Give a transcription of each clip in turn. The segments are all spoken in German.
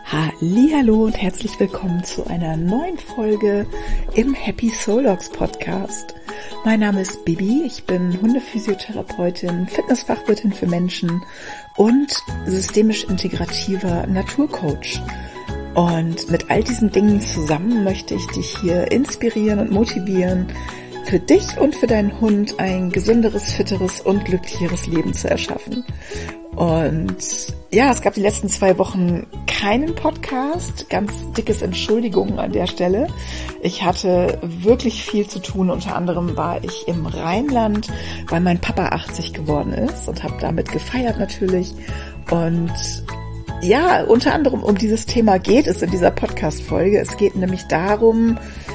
Hallihallo und herzlich willkommen zu einer neuen Folge im Happy Soul Dogs Podcast. Mein Name ist Bibi, ich bin Hundephysiotherapeutin, Fitnessfachwirtin für Menschen und systemisch integrativer Naturcoach. Und mit all diesen Dingen zusammen möchte ich dich hier inspirieren und motivieren, für dich und für deinen Hund ein gesünderes, fitteres und glücklicheres Leben zu erschaffen. Und ja, es gab die letzten 2 Wochen keinen Podcast. Ganz dickes Entschuldigung an der Stelle. Ich hatte wirklich viel zu tun. Unter anderem war ich im Rheinland, weil mein Papa 80 geworden ist und habe damit gefeiert natürlich. Und ja, unter anderem um dieses Thema geht es in dieser Podcast-Folge. Es geht nämlich darum,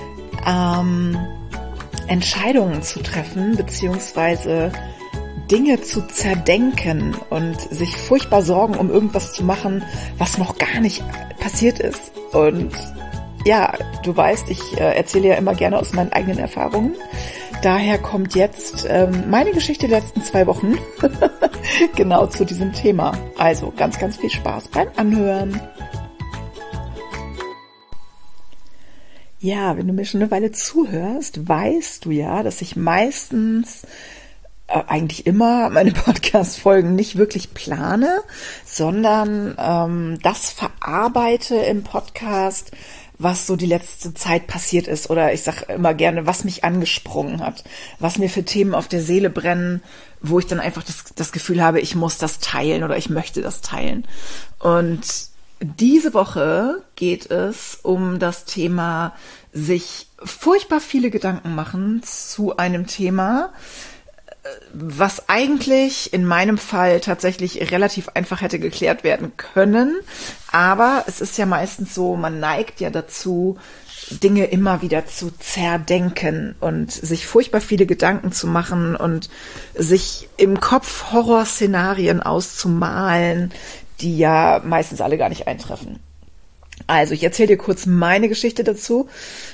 Entscheidungen zu treffen, beziehungsweise Dinge zu zerdenken und sich furchtbar Sorgen um irgendwas zu machen, was noch gar nicht passiert ist. Und ja, du weißt, ich erzähle ja immer gerne aus meinen eigenen Erfahrungen. Daher kommt jetzt meine Geschichte der letzten 2 Wochen genau zu diesem Thema. Also ganz, ganz viel Spaß beim Anhören. Ja, wenn du mir schon eine Weile zuhörst, weißt du ja, dass ich meistens eigentlich immer meine Podcast-Folgen nicht wirklich plane, sondern das verarbeite im Podcast, was so die letzte Zeit passiert ist. Oder ich sage immer gerne, was mich angesprungen hat, was mir für Themen auf der Seele brennen, wo ich dann einfach das Gefühl habe, ich muss das teilen oder ich möchte das teilen. Und diese Woche geht es um das Thema, sich furchtbar viele Gedanken machen zu einem Thema, was eigentlich in meinem Fall tatsächlich relativ einfach hätte geklärt werden können. Aber es ist ja meistens so, man neigt ja dazu, Dinge immer wieder zu zerdenken und sich furchtbar viele Gedanken zu machen und sich im Kopf Horrorszenarien auszumalen, die ja meistens alle gar nicht eintreffen. Also ich erzähle dir kurz meine Geschichte dazu.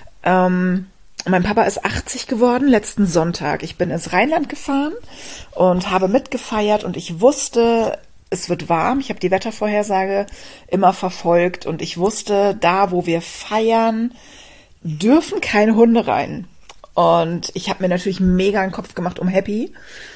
Mein Papa ist 80 geworden, letzten Sonntag. Ich bin ins Rheinland gefahren und habe mitgefeiert und ich wusste, es wird warm. Ich habe die Wettervorhersage immer verfolgt und ich wusste, da wo wir feiern, dürfen keine Hunde rein. Und ich habe mir natürlich mega einen Kopf gemacht um Happy.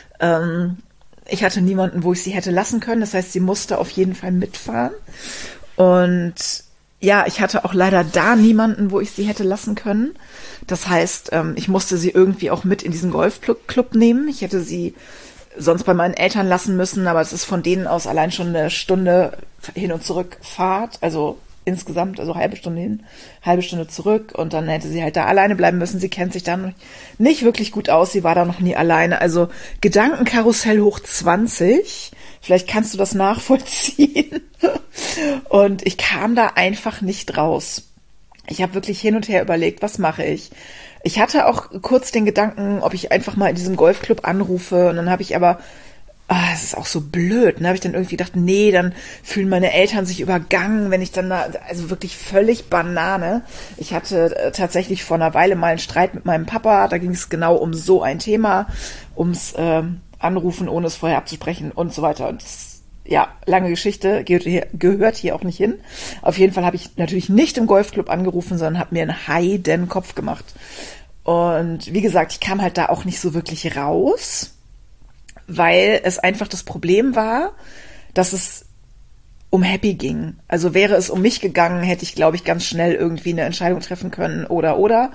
Ich hatte niemanden, wo ich sie hätte lassen können. Das heißt, sie musste auf jeden Fall mitfahren. Und ja, ich hatte auch leider da niemanden, wo ich sie hätte lassen können. Das heißt, ich musste sie irgendwie auch mit in diesen Golfclub nehmen. Ich hätte sie sonst bei meinen Eltern lassen müssen, aber es ist von denen aus allein schon eine Stunde hin und zurück Fahrt. Also insgesamt, also halbe Stunde hin, halbe Stunde zurück. Und dann hätte sie halt da alleine bleiben müssen. Sie kennt sich da nicht wirklich gut aus. Sie war da noch nie alleine. Also Gedankenkarussell hoch 20. Vielleicht kannst du das nachvollziehen. Und ich kam da einfach nicht raus. Ich habe wirklich hin und her überlegt, was mache ich? Ich hatte auch kurz den Gedanken, ob ich einfach mal in diesem Golfclub anrufe. Und dann habe ich aber, es ist auch so blöd, ne? Habe ich dann irgendwie gedacht, nee, dann fühlen meine Eltern sich übergangen, wenn ich dann da, also wirklich völlig Banane. Ich hatte tatsächlich vor einer Weile mal einen Streit mit meinem Papa. Da ging es genau um so ein Thema, ums Anrufen, ohne es vorher abzusprechen und so weiter. Und ja, lange Geschichte, gehört hier auch nicht hin. Auf jeden Fall habe ich natürlich nicht im Golfclub angerufen, sondern habe mir einen heiden Kopf gemacht. Und wie gesagt, ich kam halt da auch nicht so wirklich raus, weil es einfach das Problem war, dass es um Happy ging. Also wäre es um mich gegangen, hätte ich, glaube ich, ganz schnell irgendwie eine Entscheidung treffen können oder.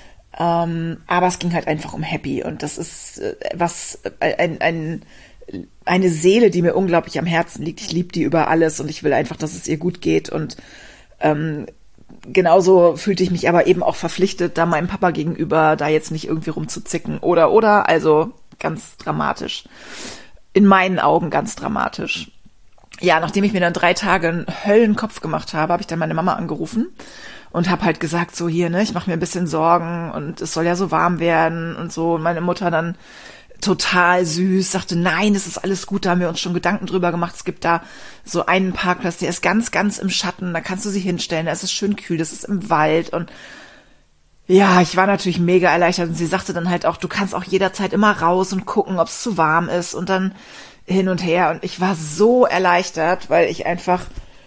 Aber es ging halt einfach um Happy. Und das ist eine Seele, die mir unglaublich am Herzen liegt. Ich liebe die über alles und ich will einfach, dass es ihr gut geht. Und genauso fühlte ich mich aber eben auch verpflichtet, da meinem Papa gegenüber da jetzt nicht irgendwie rumzuzicken oder. Also ganz dramatisch. In meinen Augen ganz dramatisch. Ja, nachdem ich mir dann 3 Tage einen Höllenkopf gemacht habe, habe ich dann meine Mama angerufen und habe halt gesagt, so hier, ne, ich mache mir ein bisschen Sorgen und es soll ja so warm werden und so. Und meine Mutter dann total süß, sagte, nein, es ist alles gut, da haben wir uns schon Gedanken drüber gemacht. Es gibt da so einen Parkplatz, der ist ganz, ganz im Schatten, da kannst du sie hinstellen, da ist es schön kühl, das ist im Wald. Und ja, ich war natürlich mega erleichtert und sie sagte dann halt auch, du kannst auch jederzeit immer raus und gucken, ob es zu warm ist und dann hin und her. Und ich war so erleichtert, weil ich einfach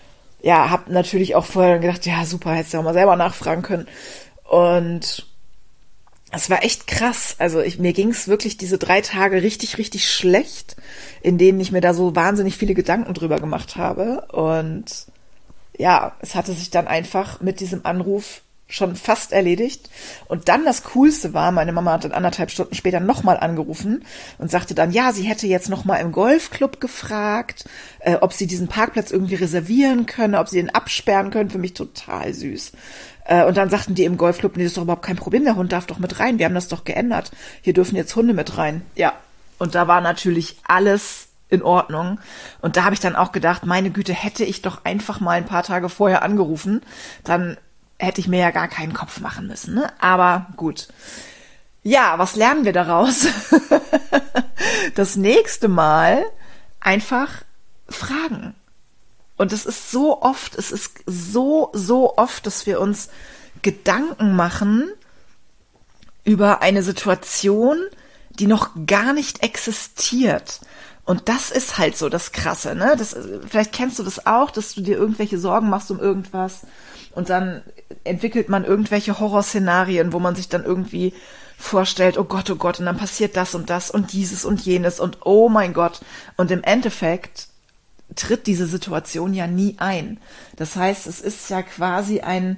ja, habe natürlich auch vorher gedacht, ja super, hättest du auch mal selber nachfragen können. Und es war echt krass. Also mir ging es wirklich diese 3 Tage richtig, richtig schlecht, in denen ich mir da so wahnsinnig viele Gedanken drüber gemacht habe. Und ja, es hatte sich dann einfach mit diesem Anruf schon fast erledigt. Und dann das Coolste war, meine Mama hat dann 1,5 Stunden später nochmal angerufen und sagte dann, ja, sie hätte jetzt nochmal im Golfclub gefragt, ob sie diesen Parkplatz irgendwie reservieren könne, ob sie ihn absperren können. Für mich total süß. Und dann sagten die im Golfclub, nee, das ist doch überhaupt kein Problem, der Hund darf doch mit rein, wir haben das doch geändert. Hier dürfen jetzt Hunde mit rein. Ja, und da war natürlich alles in Ordnung. Und da habe ich dann auch gedacht, meine Güte, hätte ich doch einfach mal ein paar Tage vorher angerufen, dann hätte ich mir ja gar keinen Kopf machen müssen. Ne? Aber gut. Ja, was lernen wir daraus? Das nächste Mal einfach fragen. Und es ist so oft, so oft, dass wir uns Gedanken machen über eine Situation, die noch gar nicht existiert. Und das ist halt so das Krasse, ne? Vielleicht kennst du das auch, dass du dir irgendwelche Sorgen machst um irgendwas und dann entwickelt man irgendwelche Horrorszenarien, wo man sich dann irgendwie vorstellt, oh Gott, und dann passiert das und dieses und jenes und oh mein Gott. Und im Endeffekt tritt diese Situation ja nie ein. Das heißt, es ist ja quasi ein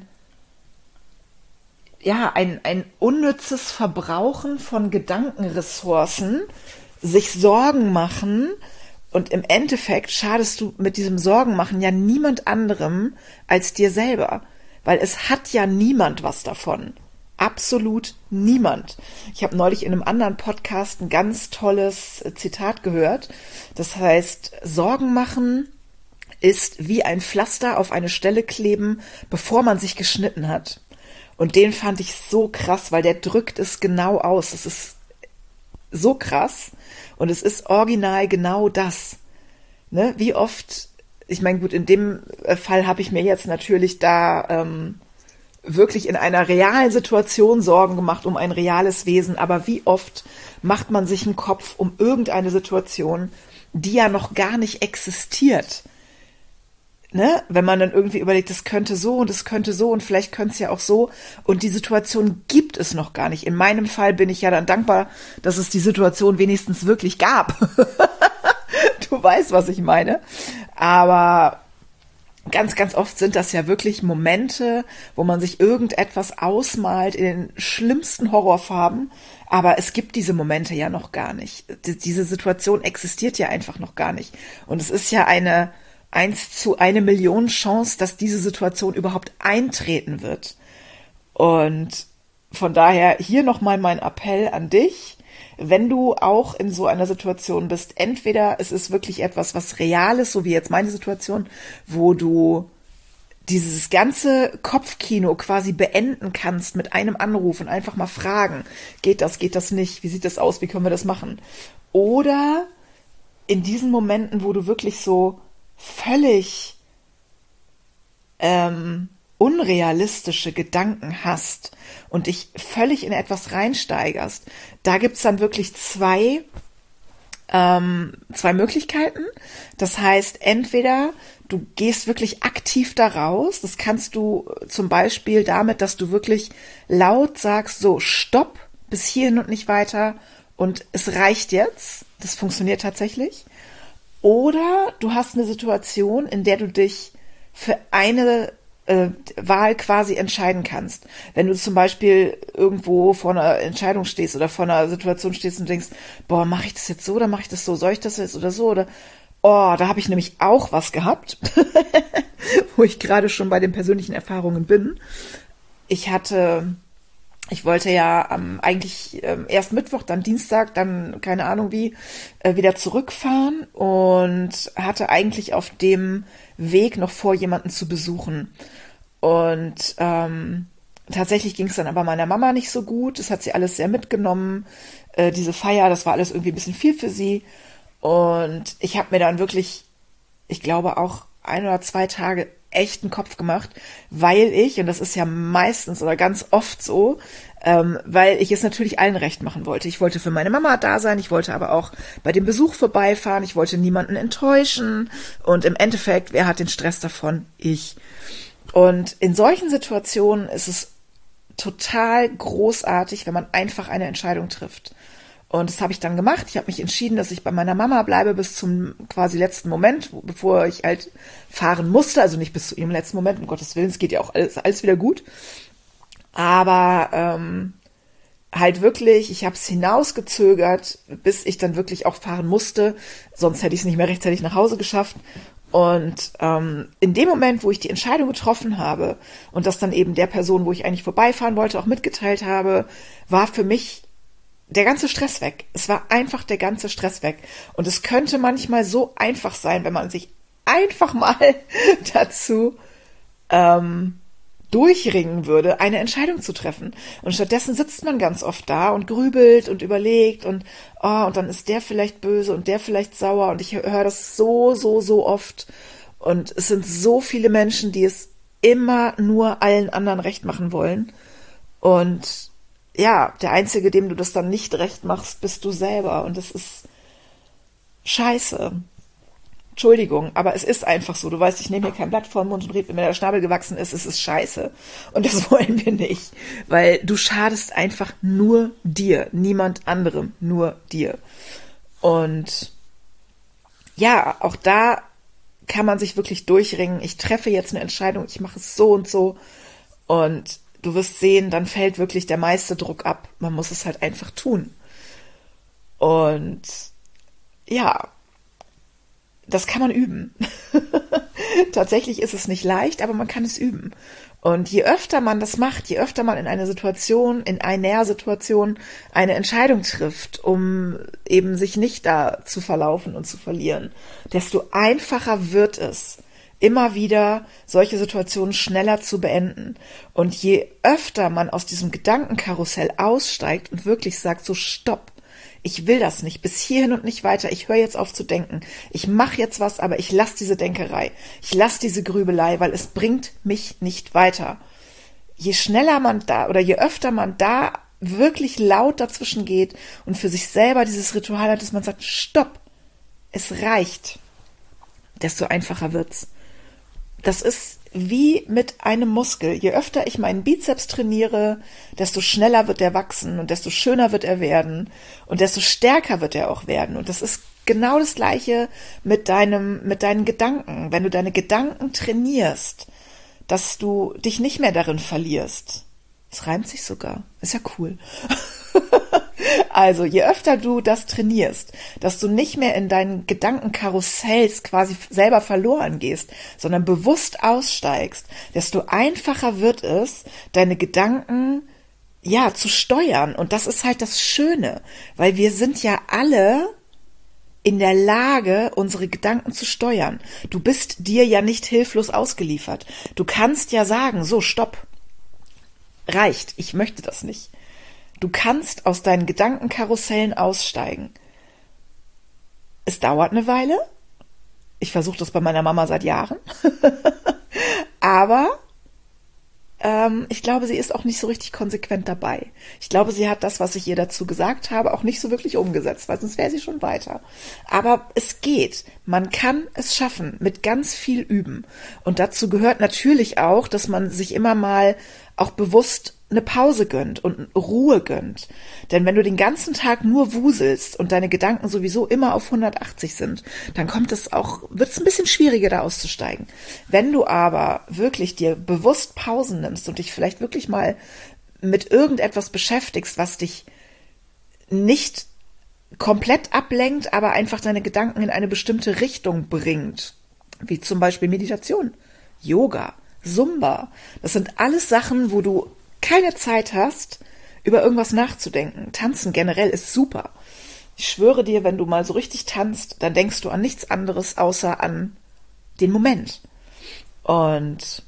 unnützes Verbrauchen von Gedankenressourcen, sich Sorgen machen und im Endeffekt schadest du mit diesem Sorgenmachen ja niemand anderem als dir selber, weil es hat ja niemand was davon. Absolut niemand. Ich habe neulich in einem anderen Podcast ein ganz tolles Zitat gehört. Das heißt, Sorgen machen ist wie ein Pflaster auf eine Stelle kleben, bevor man sich geschnitten hat. Und den fand ich so krass, weil der drückt es genau aus. Es ist so krass und es ist original genau das. Ne? Wie oft, ich meine, gut, in dem Fall habe ich mir jetzt natürlich da wirklich in einer realen Situation Sorgen gemacht um ein reales Wesen, aber wie oft macht man sich einen Kopf um irgendeine Situation, die ja noch gar nicht existiert. Ne? Wenn man dann irgendwie überlegt, das könnte so und das könnte so und vielleicht könnte es ja auch so und die Situation gibt es noch gar nicht. In meinem Fall bin ich ja dann dankbar, dass es die Situation wenigstens wirklich gab. Du weißt, was ich meine. Aber ganz, ganz oft sind das ja wirklich Momente, wo man sich irgendetwas ausmalt in den schlimmsten Horrorfarben, aber es gibt diese Momente ja noch gar nicht. Diese Situation existiert ja einfach noch gar nicht. Und es ist ja eine 1:1 Million Chance, dass diese Situation überhaupt eintreten wird. Und von daher hier nochmal mein Appell an dich, wenn du auch in so einer Situation bist, entweder es ist wirklich etwas, was real ist, so wie jetzt meine Situation, wo du dieses ganze Kopfkino quasi beenden kannst mit einem Anruf und einfach mal fragen, geht das nicht, wie sieht das aus, wie können wir das machen? Oder in diesen Momenten, wo du wirklich so völlig unrealistische Gedanken hast und dich völlig in etwas reinsteigerst, da gibt's dann wirklich zwei Möglichkeiten. Das heißt, entweder du gehst wirklich aktiv da raus, das kannst du zum Beispiel damit, dass du wirklich laut sagst, so Stopp, bis hierhin und nicht weiter und es reicht jetzt, das funktioniert tatsächlich. Oder du hast eine Situation, in der du dich für eine Wahl quasi entscheiden kannst. Wenn du zum Beispiel irgendwo vor einer Entscheidung stehst oder vor einer Situation stehst und denkst, boah, mache ich das jetzt so oder mache ich das so? Soll ich das jetzt oder so? Oder oh, da habe ich nämlich auch was gehabt, wo ich gerade schon bei den persönlichen Erfahrungen bin. Ich wollte ja eigentlich erst Mittwoch, dann Dienstag, dann keine Ahnung wie, wieder zurückfahren und hatte eigentlich auf dem Weg noch vor, jemanden zu besuchen. Und tatsächlich ging es dann aber meiner Mama nicht so gut. Das hat sie alles sehr mitgenommen. Diese Feier, das war alles irgendwie ein bisschen viel für sie. Und ich habe mir dann wirklich, ich glaube auch 1 oder 2 Tage echt einen Kopf gemacht, weil ich, und das ist ja meistens oder ganz oft so, weil ich es natürlich allen recht machen wollte. Ich wollte für meine Mama da sein, ich wollte aber auch bei dem Besuch vorbeifahren, ich wollte niemanden enttäuschen und im Endeffekt, wer hat den Stress davon? Ich. Und in solchen Situationen ist es total großartig, wenn man einfach eine Entscheidung trifft. Und das habe ich dann gemacht. Ich habe mich entschieden, dass ich bei meiner Mama bleibe bis zum quasi letzten Moment, bevor ich halt fahren musste. Also nicht bis zu ihrem letzten Moment, um Gottes Willen, es geht ja auch alles wieder gut. Aber halt wirklich, ich habe es hinausgezögert, bis ich dann wirklich auch fahren musste. Sonst hätte ich es nicht mehr rechtzeitig nach Hause geschafft. Und in dem Moment, wo ich die Entscheidung getroffen habe und das dann eben der Person, wo ich eigentlich vorbeifahren wollte, auch mitgeteilt habe, war für mich der ganze Stress weg. Es war einfach der ganze Stress weg. Und es könnte manchmal so einfach sein, wenn man sich einfach mal dazu durchringen würde, eine Entscheidung zu treffen. Und stattdessen sitzt man ganz oft da und grübelt und überlegt und dann ist der vielleicht böse und der vielleicht sauer. Und ich höre das so oft. Und es sind so viele Menschen, die es immer nur allen anderen recht machen wollen. Und ja, der Einzige, dem du das dann nicht recht machst, bist du selber. Und das ist scheiße. Entschuldigung, aber es ist einfach so. Du weißt, ich nehme hier kein Blatt vor den Mund und rede, wenn mir der Schnabel gewachsen ist, es ist scheiße. Und das wollen wir nicht. Weil du schadest einfach nur dir, niemand anderem, nur dir. Und ja, auch da kann man sich wirklich durchringen. Ich treffe jetzt eine Entscheidung, ich mache es so und so. Und du wirst sehen, dann fällt wirklich der meiste Druck ab. Man muss es halt einfach tun. Und ja, das kann man üben. Tatsächlich ist es nicht leicht, aber man kann es üben. Und je öfter man das macht, je öfter man in einer Situation, in einer Situation eine Entscheidung trifft, um eben sich nicht da zu verlaufen und zu verlieren, desto einfacher wird es, immer wieder solche Situationen schneller zu beenden. Und je öfter man aus diesem Gedankenkarussell aussteigt und wirklich sagt, so stopp, ich will das nicht, bis hierhin und nicht weiter, ich höre jetzt auf zu denken, ich mache jetzt was, aber ich lasse diese Denkerei, ich lasse diese Grübelei, weil es bringt mich nicht weiter. Je schneller man da oder je öfter man da wirklich laut dazwischen geht und für sich selber dieses Ritual hat, dass man sagt, stopp, es reicht, desto einfacher wird's. Das ist wie mit einem Muskel. Je öfter ich meinen Bizeps trainiere, desto schneller wird er wachsen und desto schöner wird er werden und desto stärker wird er auch werden. Und das ist genau das Gleiche mit deinen Gedanken. Wenn du deine Gedanken trainierst, dass du dich nicht mehr darin verlierst. Es reimt sich sogar. Ist ja cool. Also, je öfter du das trainierst, dass du nicht mehr in deinen Gedankenkarussells quasi selber verloren gehst, sondern bewusst aussteigst, desto einfacher wird es, deine Gedanken, ja, zu steuern. Und das ist halt das Schöne, weil wir sind ja alle in der Lage, unsere Gedanken zu steuern. Du bist dir ja nicht hilflos ausgeliefert. Du kannst ja sagen, so, stopp. Reicht, ich möchte das nicht. Du kannst aus deinen Gedankenkarussellen aussteigen. Es dauert eine Weile. Ich versuche das bei meiner Mama seit Jahren. Aber ich glaube, sie ist auch nicht so richtig konsequent dabei. Ich glaube, sie hat das, was ich ihr dazu gesagt habe, auch nicht so wirklich umgesetzt, weil sonst wäre sie schon weiter. Aber es geht. Man kann es schaffen mit ganz viel Üben. Und dazu gehört natürlich auch, dass man sich immer mal auch bewusst eine Pause gönnt und Ruhe gönnt. Denn wenn du den ganzen Tag nur wuselst und deine Gedanken sowieso immer auf 180 sind, dann wird es ein bisschen schwieriger, da auszusteigen. Wenn du aber wirklich dir bewusst Pausen nimmst und dich vielleicht wirklich mal mit irgendetwas beschäftigst, was dich nicht komplett ablenkt, aber einfach deine Gedanken in eine bestimmte Richtung bringt, wie zum Beispiel Meditation, Yoga, Zumba. Das sind alles Sachen, wo du keine Zeit hast, über irgendwas nachzudenken. Tanzen generell ist super. Ich schwöre dir, wenn du mal so richtig tanzt, dann denkst du an nichts anderes, außer an den Moment. Und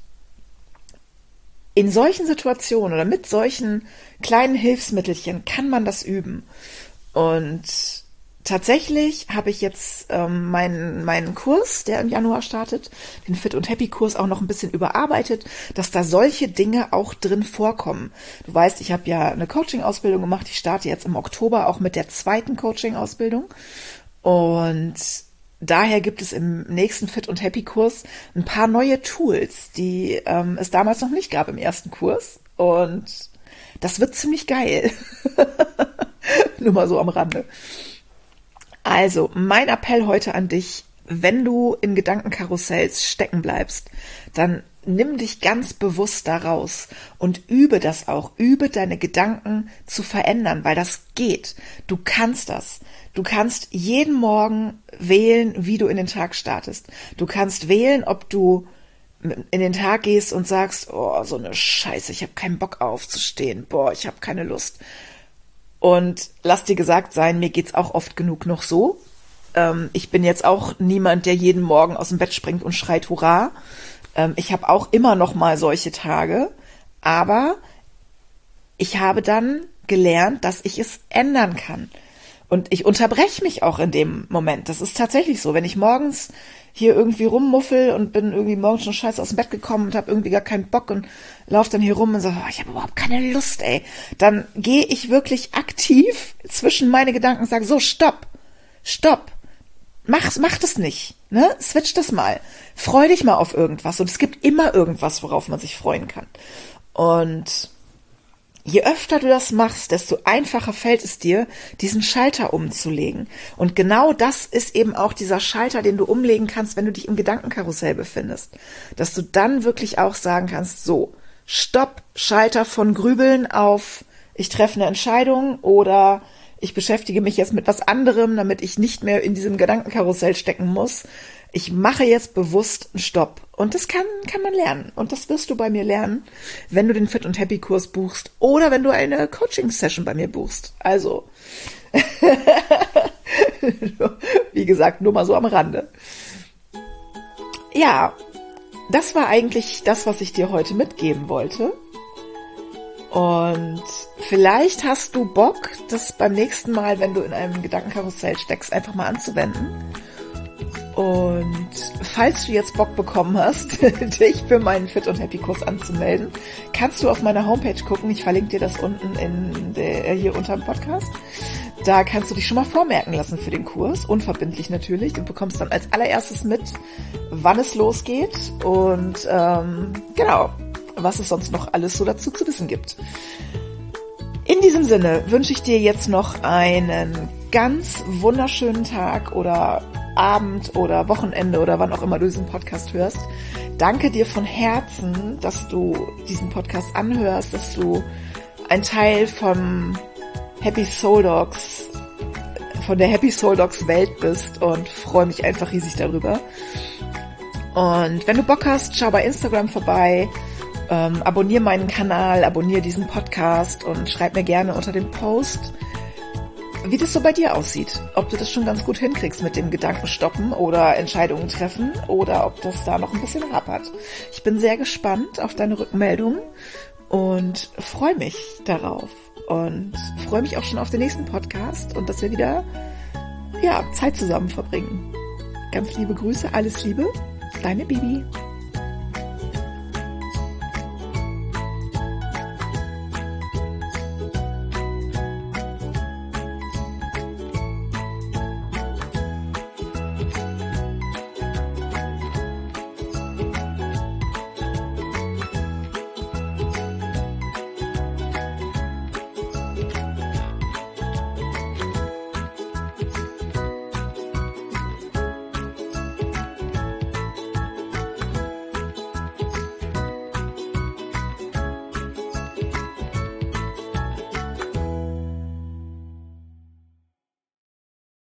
in solchen Situationen oder mit solchen kleinen Hilfsmittelchen kann man das üben. Und tatsächlich habe ich jetzt meinen Kurs, der im Januar startet, den Fit und Happy Kurs, auch noch ein bisschen überarbeitet, dass da solche Dinge auch drin vorkommen. Du weißt, ich habe ja eine Coaching-Ausbildung gemacht. Ich starte jetzt im Oktober auch mit der 2. Coaching-Ausbildung. Und daher gibt es im nächsten Fit und Happy Kurs ein paar neue Tools, die es damals noch nicht gab im ersten Kurs. Und das wird ziemlich geil. Nur mal so am Rande. Also, mein Appell heute an dich, wenn du in Gedankenkarussells stecken bleibst, dann nimm dich ganz bewusst da raus und übe das auch. Übe deine Gedanken zu verändern, weil das geht. Du kannst das. Du kannst jeden Morgen wählen, wie du in den Tag startest. Du kannst wählen, ob du in den Tag gehst und sagst, oh, so eine Scheiße, ich habe keinen Bock aufzustehen. Boah, ich habe keine Lust. Und lass dir gesagt sein, mir geht's auch oft genug noch so. Ich bin jetzt auch niemand, der jeden Morgen aus dem Bett springt und schreit Hurra. Ich habe auch immer noch mal solche Tage. Aber ich habe dann gelernt, dass ich es ändern kann. Und ich unterbreche mich auch in dem Moment. Das ist tatsächlich so. Wenn ich morgens hier irgendwie rummuffel und bin irgendwie morgens schon scheiße aus dem Bett gekommen und habe irgendwie gar keinen Bock und laufe dann hier rum und sage, oh, ich habe überhaupt keine Lust, ey. Dann gehe ich wirklich aktiv zwischen meine Gedanken und sage, so, stopp. Mach das nicht, ne? Switch das mal. Freu dich mal auf irgendwas. Und es gibt immer irgendwas, worauf man sich freuen kann. Und je öfter du das machst, desto einfacher fällt es dir, diesen Schalter umzulegen. Und genau das ist eben auch dieser Schalter, den du umlegen kannst, wenn du dich im Gedankenkarussell befindest. Dass du dann wirklich auch sagen kannst, so, Stopp, Schalter von Grübeln auf, ich treffe eine Entscheidung oder ich beschäftige mich jetzt mit was anderem, damit ich nicht mehr in diesem Gedankenkarussell stecken muss. Ich mache jetzt bewusst einen Stopp. Und das kann man lernen. Und das wirst du bei mir lernen, wenn du den Fit und Happy Kurs buchst oder wenn du eine Coaching-Session bei mir buchst. Also, wie gesagt, nur mal so am Rande. Ja, das war eigentlich das, was ich dir heute mitgeben wollte. Und vielleicht hast du Bock, das beim nächsten Mal, wenn du in einem Gedankenkarussell steckst, einfach mal anzuwenden. Und falls du jetzt Bock bekommen hast, dich für meinen Fit und Happy Kurs anzumelden, kannst du auf meiner Homepage gucken. Ich verlinke dir das unten hier unter dem Podcast. Da kannst du dich schon mal vormerken lassen für den Kurs, unverbindlich natürlich. Du bekommst dann als allererstes mit, wann es losgeht und genau, was es sonst noch alles so dazu zu wissen gibt. In diesem Sinne wünsche ich dir jetzt noch einen ganz wunderschönen Tag oder Abend oder Wochenende oder wann auch immer du diesen Podcast hörst. Danke dir von Herzen, dass du diesen Podcast anhörst, dass du ein Teil von Happy Soul Dogs, von der Happy Soul Dogs Welt bist und freue mich einfach riesig darüber. Und wenn du Bock hast, schau bei Instagram vorbei, abonniere meinen Kanal, abonniere diesen Podcast und schreib mir gerne unter dem Post, wie das so bei dir aussieht. Ob du das schon ganz gut hinkriegst mit dem Gedanken stoppen oder Entscheidungen treffen oder ob das da noch ein bisschen hapert. Ich bin sehr gespannt auf deine Rückmeldung und freue mich darauf und freue mich auch schon auf den nächsten Podcast und dass wir wieder Zeit zusammen verbringen. Ganz liebe Grüße, alles Liebe, deine Bibi.